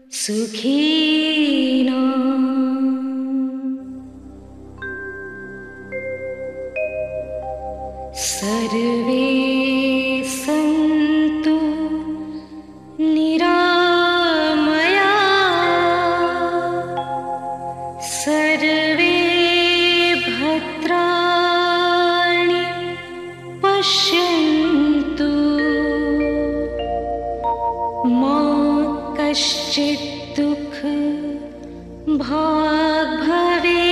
सुखिनो सर्वे सन्तु निरामया सर्वे भद्राणि पश्यन्तु मा कश्चित् दुःख भाग् भवेत्।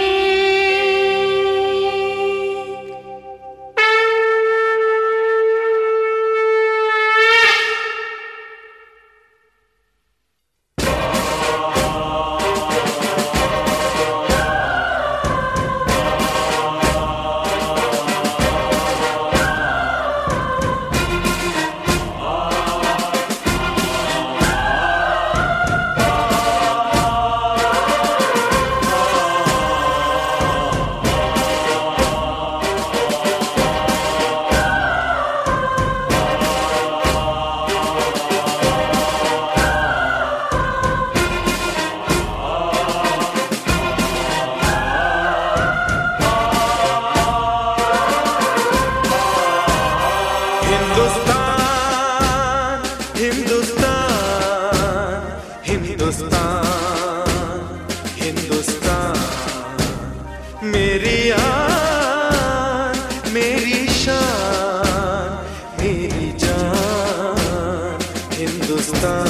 मेरी आन, मेरी शान, मेरी जान, हिंदुस्तान।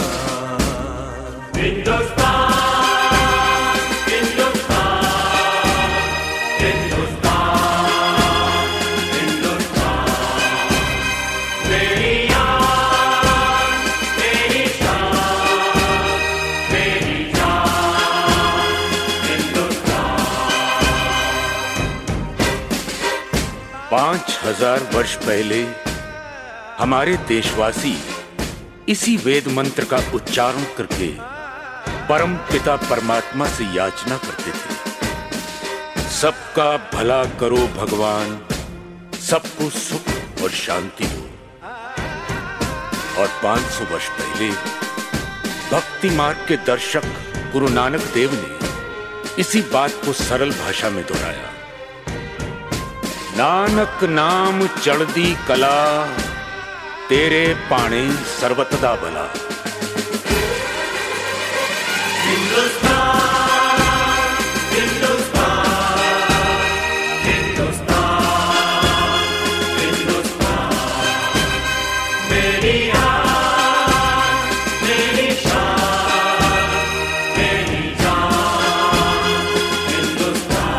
हिंदुस्तान, हिंदुस्तान, हिंदुस्तान, हिंदुस्तान। मेरी आन, मेरी शान, मेरी जान, हिंदुस्तान। 5000 वर्ष पहले हमारे देशवासी इसी वेद मंत्र का उच्चारण करके परम पिता परमात्मा से याचना करते थे, सबका भला करो भगवान, सबको सुख और शांति दो। और 500 वर्ष पहले भक्ति मार्ग के दर्शक गुरु नानक देव ने इसी बात को सरल भाषा में दोहराया। नानक नाम चढ़दी कला, तेरे पाणे सर्वतदा भला। हिंदुस्तान, हिंदुस्तान, हिंदुस्तान, हिंदुस्तान। मेरी आन, मेरी शान, मेरी जान, हिंदुस्तान।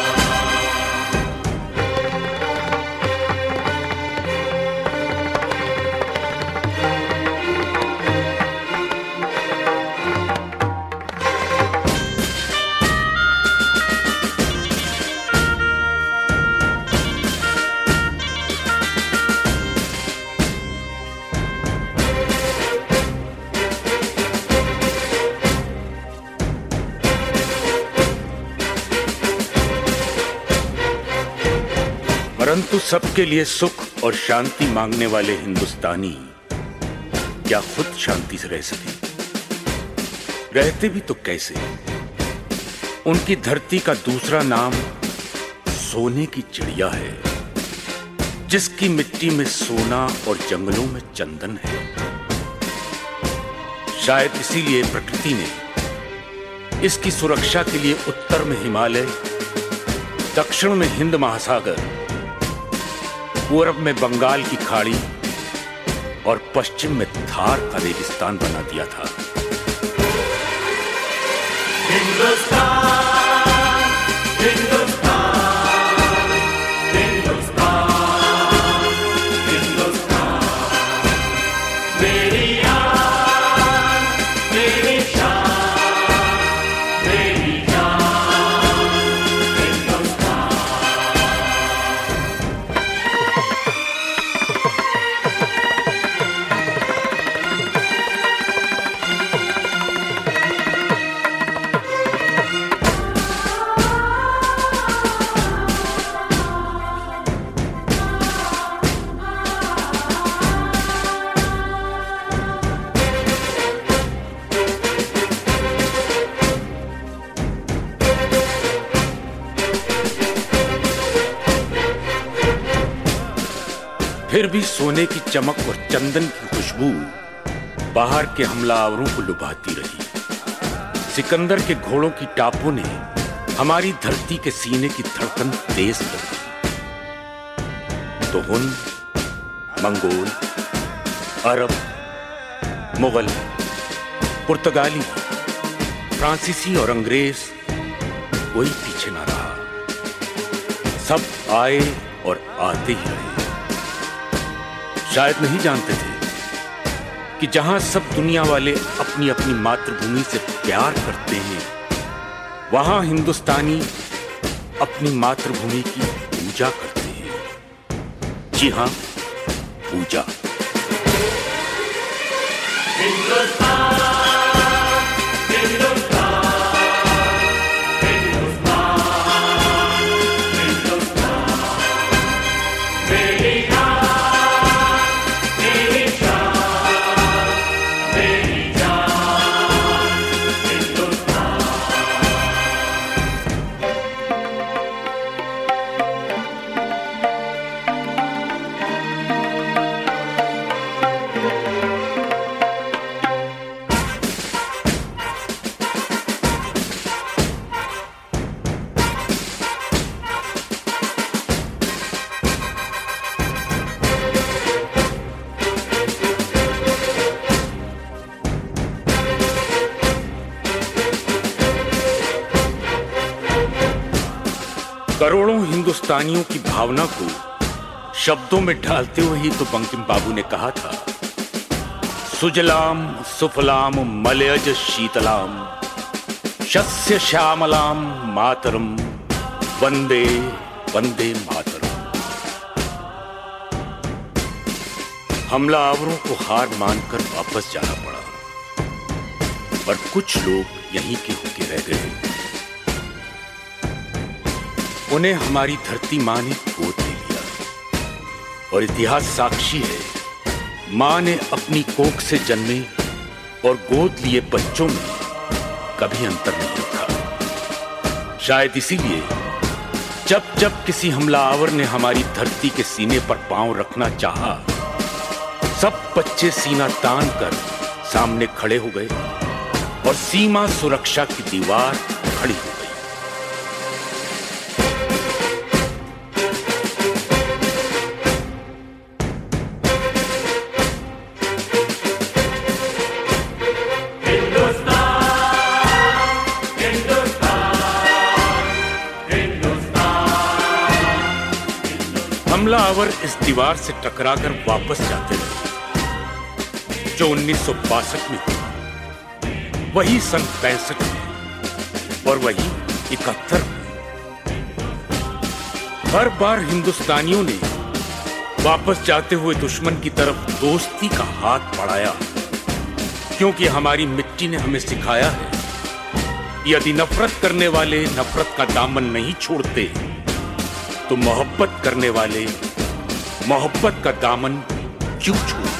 परंतु सबके लिए सुख और शांति मांगने वाले हिंदुस्तानी क्या खुद शांति से रह सके? रहते भी तो कैसे? उनकी धरती का दूसरा नाम सोने की चिड़िया है, जिसकी मिट्टी में सोना और जंगलों में चंदन है। शायद इसीलिए प्रकृति ने इसकी सुरक्षा के लिए उत्तर में हिमालय, दक्षिण में हिंद महासागर, पूर्व में बंगाल की खाड़ी और पश्चिम में थार का रेगिस्तान बना दिया था। हिंदुस्तान, हिंदुस्तान, हिंदुस्तान, हिंदुस्तान। मेरी आन, मेरी शान, मेरी जान, हिंदुस्तान। फिर भी सोने की चमक और चंदन की खुशबू बाहर के हमलावरों को लुभाती रही। सिकंदर के घोड़ों की टापों ने हमारी धरती के सीने की धड़कन तेज कर दी। तो हुन, मंगोल, अरब, मुगल, पुर्तगाली, फ्रांसीसी और अंग्रेज कोई पीछे ना रहा। सब आए और आते ही रहे। शायद नहीं जानते थे कि जहां सब दुनिया वाले अपनी अपनी मातृभूमि से प्यार करते हैं, वहां हिंदुस्तानी अपनी मातृभूमि की पूजा करते हैं। जी हां, पूजा। करोड़ों हिंदुस्तानियों की भावना को शब्दों में ढालते हुए ही तो बंकिम बाबू ने कहा था, सुजलाम सुफलाम मलयज शीतलाम शस्य श्यामलाम मातरम वंदे वंदे मातरम। हमलावरों को हार मानकर वापस जाना पड़ा, पर कुछ लोग यहीं के होके रह गए। उन्हें हमारी धरती मां ने गोद ले लिया और इतिहास साक्षी है, मां ने अपनी कोख से जन्मे और गोद लिए बच्चों में कभी अंतर नहीं रखा। शायद इसीलिए जब जब किसी हमलावर ने हमारी धरती के सीने पर पांव रखना चाहा, सब बच्चे सीना तान कर सामने खड़े हो गए और सीमा सुरक्षा की दीवार खड़ी हो गई। हमलावर इस दीवार से टकराकर वापस जाते रहे, जो 1962 में हुआ, वही सन 65 में और वही 71 में। हर बार हिंदुस्तानियों ने वापस जाते हुए दुश्मन की तरफ दोस्ती का हाथ बढ़ाया, क्योंकि हमारी मिट्टी ने हमें सिखाया है, यदि नफरत करने वाले नफरत का दामन नहीं छोड़ते, तो मोहब्बत करने वाले मोहब्बत का दामन क्यों छोड़ते।